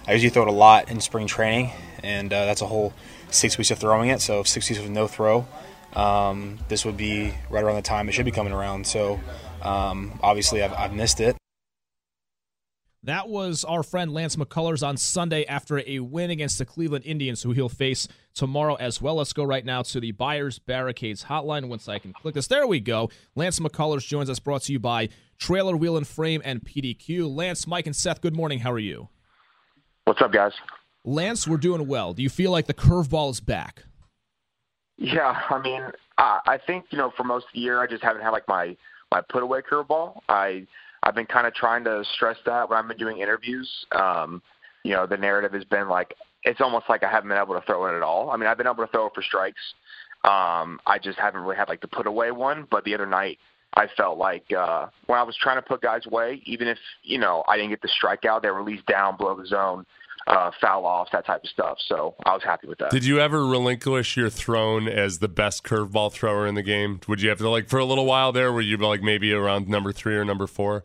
I usually throw it a lot in spring training, and that's a whole 6 weeks of throwing it. So 6 weeks with no throw, this would be right around the time it should be coming around. So obviously I've missed it. That was our friend Lance McCullers on Sunday after a win against the Cleveland Indians, who he'll face tomorrow as well. Let's go right now to the Buyers Barricades hotline once I can click this. There we go. Lance McCullers joins us, brought to you by Trailer Wheel and Frame and PDQ. Lance, Mike, and Seth, good morning. How are you? What's up, guys? Lance, we're doing well. Do you feel like the curveball is back? Yeah, I mean, I think, for most of the year I just haven't had like my put-away curveball. I've been kind of trying to stress that when I've been doing interviews. The narrative has been like, it's almost like I haven't been able to throw it at all. I mean, I've been able to throw it for strikes. I just haven't really had like the put-away one. But the other night I felt like when I was trying to put guys away, even if, I didn't get the strikeout, they were at least down below the zone, foul offs, that type of stuff. So I was happy with that. Did you ever relinquish your throne as the best curveball thrower in the game? Would you have to, for a little while there, were you maybe around number 3 or number 4?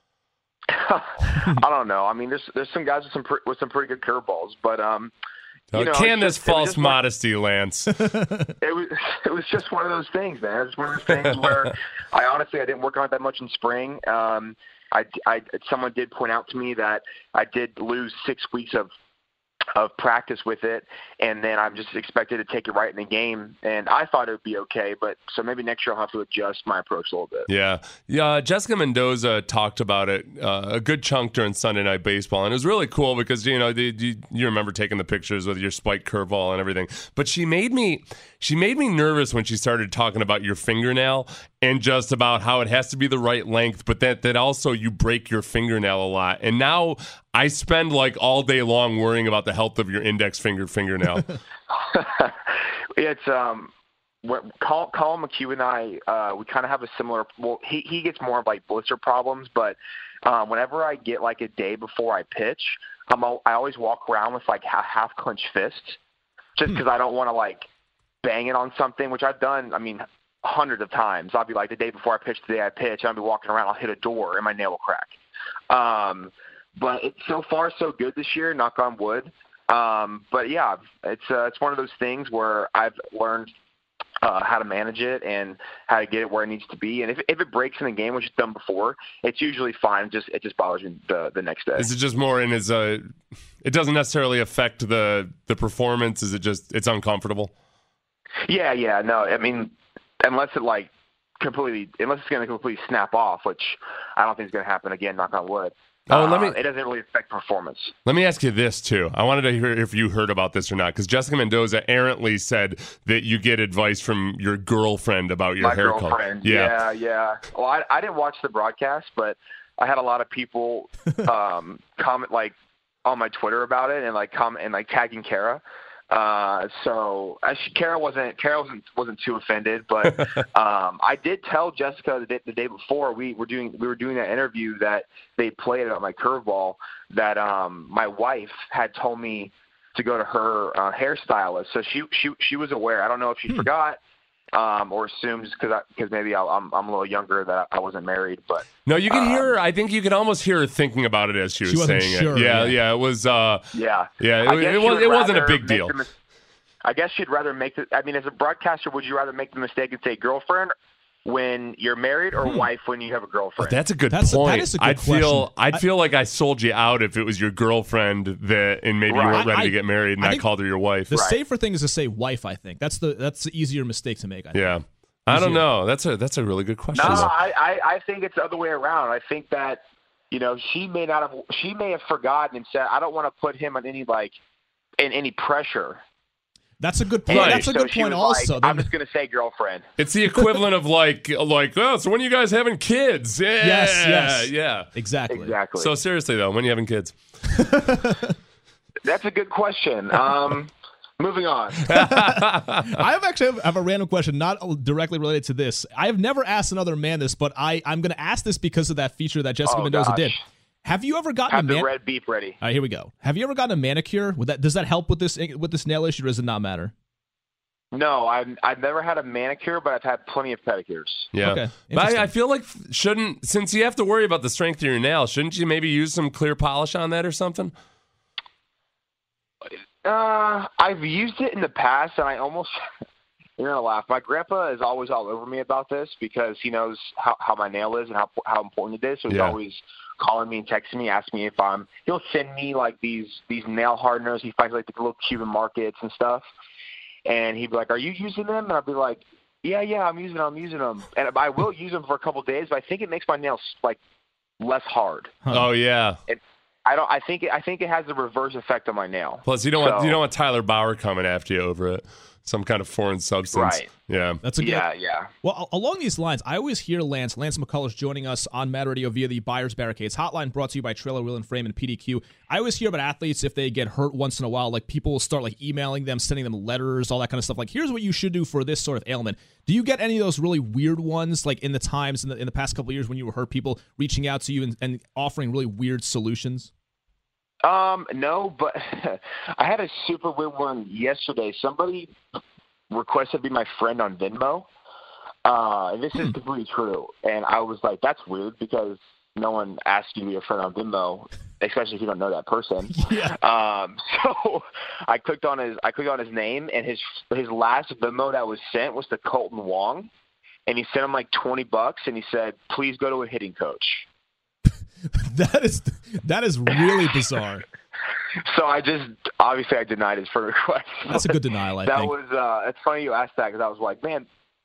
I don't know. I mean, there's some guys with some pretty good curveballs, but this false modesty, Lance? It was just one of those things, man. It's one of those things where I didn't work on it that much in spring. Someone did point out to me that I did lose 6 weeks of practice with it, and then I'm just expected to take it right in the game, and I thought it would be okay, but so maybe next year I'll have to adjust my approach a little bit. Yeah. Jessica Mendoza talked about it a good chunk during Sunday Night Baseball, and it was really cool because you remember taking the pictures with your spiked curveball and everything, but she made me nervous when she started talking about your fingernail and just about how it has to be the right length, but that also you break your fingernail a lot. And now I spend all day long worrying about the health of your index fingernail. It's Colin McHugh and I, we kind of have a similar. Well, he gets more of blister problems, but whenever I get a day before I pitch, I always walk around with a half clenched fist, just because I don't want to bang it on something, which I've done. I mean, hundreds of times. I'll be the day before I pitch, the day I pitch, I'll be walking around, I'll hit a door and my nail will crack. But it's so far so good this year, knock on wood. But yeah, it's one of those things where I've learned how to manage it and how to get it where it needs to be. And if it breaks in a game, which it's done before, it's usually fine. It just bothers me the next day. Is it just more it doesn't necessarily affect the performance? Is it just it's uncomfortable? Yeah. No, I mean, unless it's going to completely snap off, which I don't think is going to happen again, knock on wood. It doesn't really affect performance. Let me ask you this, too. I wanted to hear if you heard about this or not, because Jessica Mendoza errantly said that you get advice from your girlfriend about your hair color. My girlfriend, yeah. Well, I didn't watch the broadcast, but I had a lot of people comment on my Twitter about it and comment and tagging Kara. So actually, Kara wasn't too offended, but I did tell Jessica the day before we were doing that interview that they played about my curveball that my wife had told me to go to her hairstylist, so she was aware. I don't know if she forgot or assumed because maybe I'm a little younger that I wasn't married, but no, you can hear her. I think you could almost hear her thinking about it as she was saying sure, it. Yeah, it was. It wasn't a big deal. I guess you'd rather make it. I mean, as a broadcaster, would you rather make the mistake and say girlfriend when you're married or wife when you have a girlfriend? Oh, that's a good point. That is a good question. I'd feel like I sold you out if it was your girlfriend and maybe you weren't ready to get married and I called her your wife. The safer thing is to say wife, I think. That's the easier mistake to make, I think. Yeah. I don't know. That's a really good question. No, I think it's the other way around. I think that, she may have forgotten and said, I don't want to put him on any in any pressure. That's a good point. Right. That's a good point also. I'm just going to say girlfriend. It's the equivalent of so when are you guys having kids? Yeah. Yes. Yeah. Exactly. So seriously though, when are you having kids? That's a good question. Moving on. I have a random question, not directly related to this. I have never asked another man this, but I'm going to ask this because of that feature that Jessica Mendoza did. Have you ever gotten the red beep ready? All right, here we go. Have you ever gotten a manicure? Does that help with this nail issue, or does it not matter? No, I've never had a manicure, but I've had plenty of pedicures. Yeah, okay. But I feel like since you have to worry about the strength of your nail, shouldn't you maybe use some clear polish on that or something? I've used it in the past, and I almost you're gonna laugh. My grandpa is always all over me about this because he knows how my nail is and how important it is. So he's always calling me and texting me, asking me if he'll send me like these nail hardeners. He finds like the little Cuban markets and stuff, and he'd be like, "Are you using them?" And I'd be like, "Yeah, I'm using them." And I will use them for a couple of days, but I think it makes my nails like less hard. Oh yeah. I think it has a reverse effect on my nail. Plus, you don't want Tyler Bauer coming after you over it. Some kind of foreign substance. Right. Yeah. That's a good. Yeah. Well, along these lines, I always hear Lance McCullers joining us on Mad Radio via the Buyers Barricades hotline, brought to you by Trailer Wheel and Frame and PDQ. I always hear about athletes if they get hurt once in a while, like people will start like emailing them, sending them letters, all that kind of stuff. Like, here's what you should do for this sort of ailment. Do you get any of those really weird ones, like in the times in the past couple of years when you were hurt, people reaching out to you and offering really weird solutions? No, but I had a super weird one yesterday. Somebody requested to be my friend on Venmo. And this is completely true. And I was like, that's weird because no one asks you to be a friend on Venmo, especially if you don't know that person. Yeah. So I clicked on his name, and his last Venmo that was sent was to Colton Wong, and he sent him like $20, and he said, "Please go to a hitting coach." That is really bizarre. So I denied his friend request. That's a good denial, I think. It's funny you asked that because I was like, man,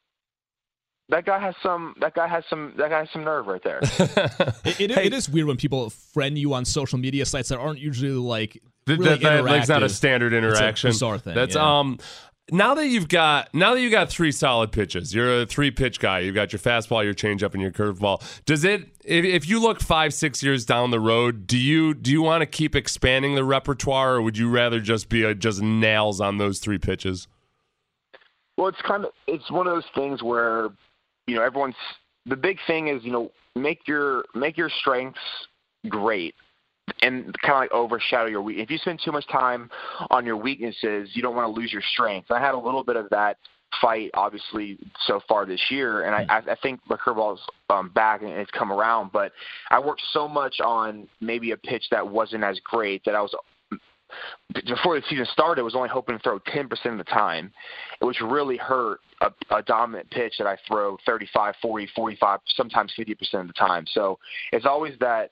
that guy has some nerve right there. It is weird when people friend you on social media sites that aren't usually like really interactive. That's not a standard interaction. It's a bizarre thing. That's Now that you've got 3 solid pitches, you're a 3-pitch guy. You've got your fastball, your changeup, and your curveball. Does it? If you look 5-6 years down the road, do you want to keep expanding the repertoire, or would you rather just be just nails on those 3 pitches? Well, it's one of those things where the big thing is make your strengths great. And kind of like overshadow your weakness. If you spend too much time on your weaknesses, you don't want to lose your strengths. I had a little bit of that fight, obviously, so far this year, and I think the curveball's back and it's come around. But I worked so much on maybe a pitch that wasn't as great that I was before the season started, was only hoping to throw 10% of the time, which really hurt a dominant pitch that I throw 35, 40, 45, sometimes 50% of the time. So it's always that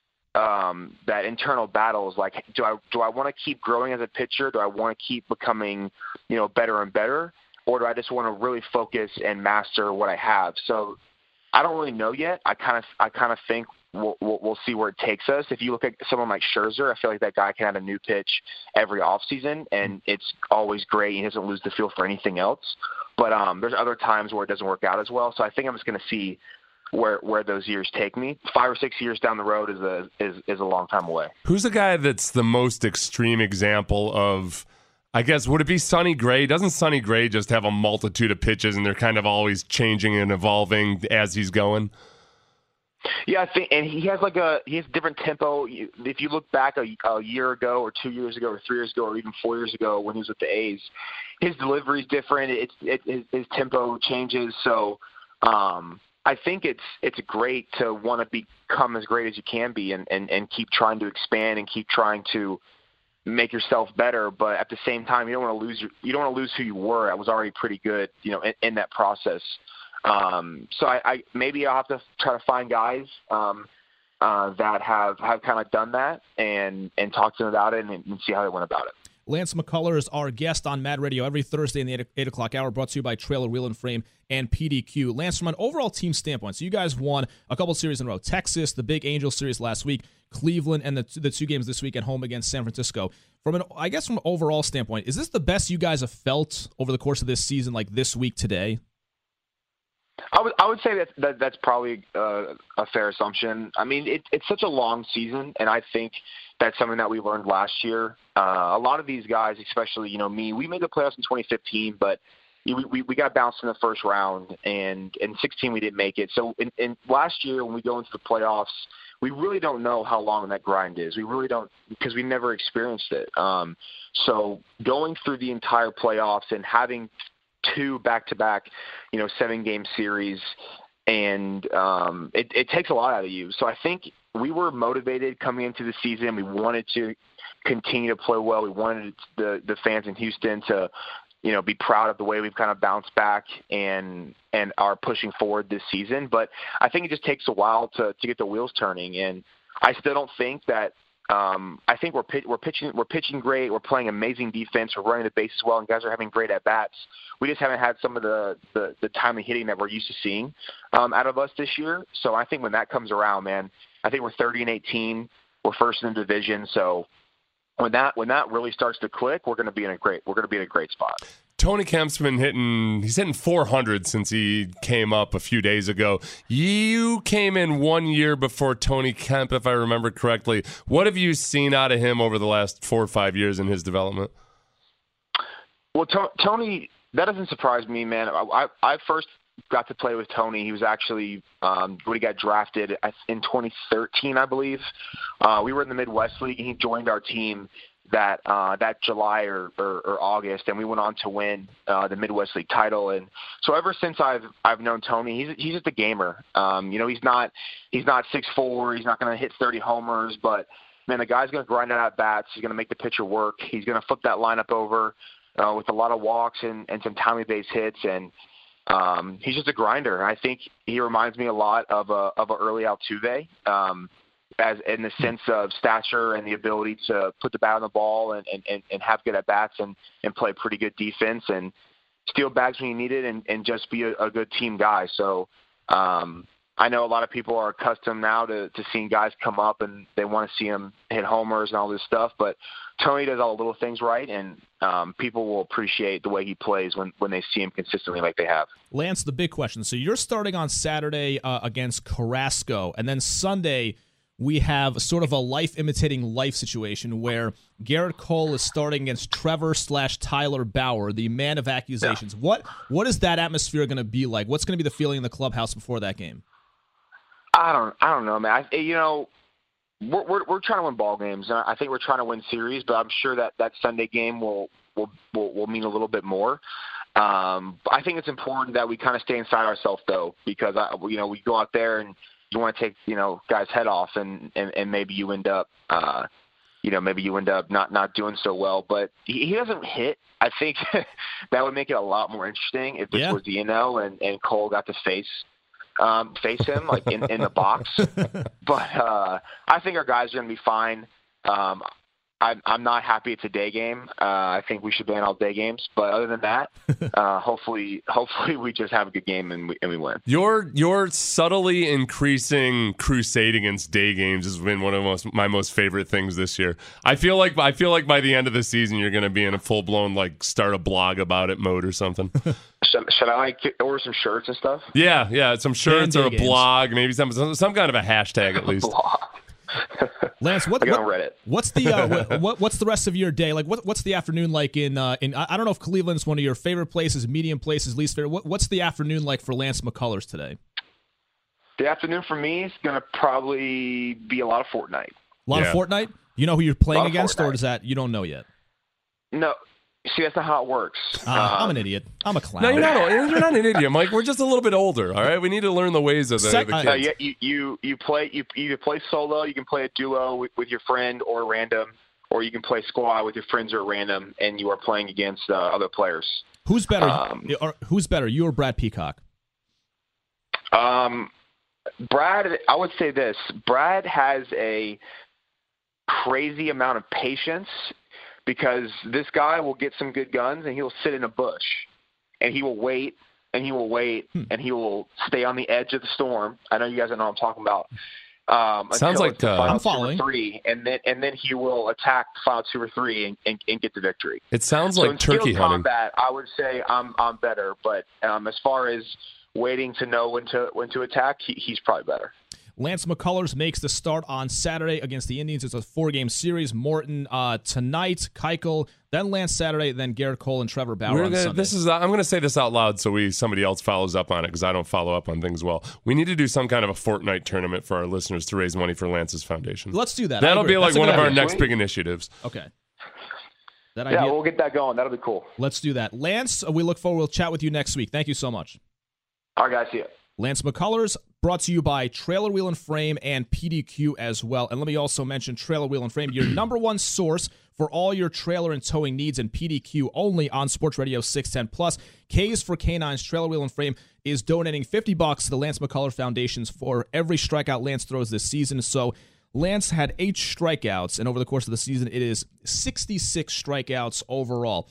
internal battles, like do I want to keep growing as a pitcher? Do I want to keep becoming better and better, or do I just want to really focus and master what I have? So I don't really know yet. I kind of think we'll see where it takes us. If you look at someone like Scherzer, I feel like that guy can have a new pitch every offseason, and it's always great. He doesn't lose the feel for anything else. But there's other times where it doesn't work out as well. So I think I'm just going to see where those years take me. 5 or 6 years down the road is a long time away. Who's the guy that's the most extreme example of, I guess, would it be Sonny Gray? Doesn't Sonny Gray just have a multitude of pitches and they're kind of always changing and evolving as he's going? Yeah, I think, and he has different tempo. If you look back a year ago or 2 years ago or 3 years ago or even 4 years ago when he was with the A's, his delivery is different. His tempo changes. So, I think it's great to want to become as great as you can be and keep trying to expand and keep trying to make yourself better. But at the same time, you don't want to lose who you were. I was already pretty good, in that process. So I maybe I'll have to try to find guys that have kind of done that and talk to them about it and see how they went about it. Lance McCullers is our guest on Mad Radio every Thursday in the 8 o'clock hour, brought to you by Trailer Wheel and Frame and PDQ. Lance, from an overall team standpoint, so you guys won a couple series in a row. Texas, the big Angels series last week, Cleveland, and the 2 games this week at home against San Francisco. From an overall standpoint, is this the best you guys have felt over the course of this season, like this week today? I would say that's probably a fair assumption. I mean, it's such a long season, and I think that's something that we learned last year. A lot of these guys, especially me, we made the playoffs in 2015, but we got bounced in the first round, and in 16 we didn't make it. So in last year when we go into the playoffs, we really don't know how long that grind is. We really don't, because we never experienced it. So going through the entire playoffs and having 2 back-to-back, 7-game series, and it takes a lot out of you. So I think we were motivated coming into the season. We wanted to continue to play well. We wanted the fans in Houston to, be proud of the way we've kind of bounced back and are pushing forward this season. But I think it just takes a while to get the wheels turning. And I still don't think that. I think we're pitching great. We're playing amazing defense. We're running the bases well, and guys are having great at bats. We just haven't had some of the timely hitting that we're used to seeing out of us this year. So I think when that comes around, man, I think we're 30-18. We're first in the division. So when that really starts to click, we're going to be in a great spot. Tony Kemp's been hitting 400 since he came up a few days ago. You came in 1 year before Tony Kemp, if I remember correctly. What have you seen out of him over the last 4 or 5 years in his development? Well, Tony, that doesn't surprise me, man. I first got to play with Tony. He was actually when he got drafted in 2013, I believe. We were in the Midwest League, and he joined our team that July or August, and we went on to win the Midwest League title. And so ever since I've known Tony, he's just a gamer. He's not 6'4", he's not going to hit 30 homers, but man, the guy's going to grind out at bats. He's going to make the pitcher work. He's going to flip that lineup over with a lot of walks and some timely base hits, and he's just a grinder. I think he reminds me a lot of a early Altuve. As in the sense of stature and the ability to put the bat on the ball and have good at bats and play pretty good defense and steal bags when you need it and just be a good team guy. So I know a lot of people are accustomed now to seeing guys come up and they want to see him hit homers and all this stuff, but Tony does all the little things right, and people will appreciate the way he plays when they see him consistently like they have. Lance, the big question. So you're starting on Saturday against Carrasco, and then Sunday we have sort of a life-imitating life situation where Gerrit Cole is starting against Trevor/Tyler Bauer, the man of accusations. Yeah. What is that atmosphere going to be like? What's going to be the feeling in the clubhouse before that game? I don't know, man. We're trying to win ball games, and I think we're trying to win series. But I'm sure that Sunday game will mean a little bit more. I think it's important that we kind of stay inside ourselves, though, because we go out there and you want to take, guys' head off and maybe you end up, not doing so well. But he doesn't hit. I think that would make it a lot more interesting if this was and Cole got to face him like in the box. But I think our guys are going to be fine. I'm not happy it's a day game. I think we should ban all day games. But other than that, hopefully we just have a good game and we win. Your subtly increasing crusade against day games has been one of my most favorite things this year. I feel like by the end of the season you're going to be in a full blown start a blog about it mode or something. Should I order some shirts and stuff? Yeah, some shirts or a blog, maybe some kind of a hashtag at least. Lance, what's the rest of your day like? What's the afternoon like in I don't know if Cleveland's one of your favorite places, medium places, least favorite. What's the afternoon like for Lance McCullers today? The afternoon for me is going to probably be a lot of Fortnite. A lot of Fortnite? You know who you're playing against, or is that you don't know yet? No. See, that's not how it works. I'm an idiot. I'm a clown. No, you're not an idiot, Mike. We're just a little bit older, all right? We need to learn the ways of the kids. You either play solo, you can play a duo with your friend or random, or you can play squad with your friends or random, and you are playing against other players. Who's better? Who's better, you or Brad Peacock? Brad, I would say this. Brad has a crazy amount of patience, because this guy will get some good guns and he'll sit in a bush and he will wait and he will wait and he will stay on the edge of the storm. I know you guys know what I'm talking about. Sounds like I'm following. 2 or 3, and then he will attack final 2 or 3 and get the victory. It sounds like turkey hunting. Combat, I would say I'm better, but as far as waiting to know when to attack, he's probably better. Lance McCullers makes the start on Saturday against the Indians. It's a 4-game series. Morton tonight, Keuchel, then Lance Saturday, then Gerrit Cole and Trevor Bauer on Sunday. I'm going to say this out loud so somebody else follows up on it, because I don't follow up on things well. We need to do some kind of a Fortnite tournament for our listeners to raise money for Lance's foundation. Let's do that. That'll be like one of our next big initiatives. Okay. We'll get that going. That'll be cool. Let's do that. Lance, we look forward. We'll chat with you next week. Thank you so much. All right, guys. See ya. Lance McCullers, brought to you by Trailer Wheel and Frame and PDQ as well. And let me also mention Trailer Wheel and Frame, your number one source for all your trailer and towing needs, and PDQ only on Sports Radio 610 Plus. K's for Canines. Trailer Wheel and Frame is donating $50 to the Lance McCullers Foundations for every strikeout Lance throws this season. So Lance had 8 strikeouts, and over the course of the season, it is 66 strikeouts overall.